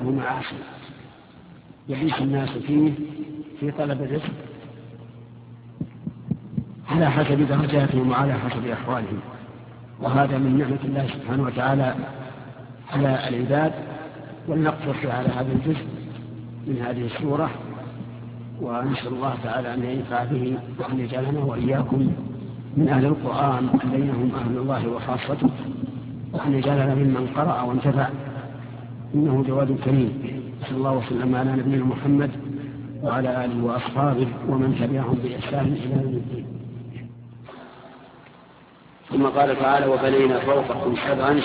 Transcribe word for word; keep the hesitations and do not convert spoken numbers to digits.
له معاش يعيش الناس فيه في طلب الرزق على حسب درجاتهم وعلى حسب أحوالهم، وهذا من نعمة الله سبحانه وتعالى على العباد. ولنقتصر على هذا الجزء من هذه السورة، ونسأل الله تعالى أن ينفع به وأن يجعلنا وإياكم من أهل القرآن الذين هم أهل الله وخاصته، وأن يجعلنا ممن قرأ وانتفع، إنه جواد كريم. صلى الله وسلم على نبينا محمد وعلى آله وأصحابه ومن تبعهم بإحسان إلى يوم الدين. ثم قال تعالى: وبنينا فوقكم سبعا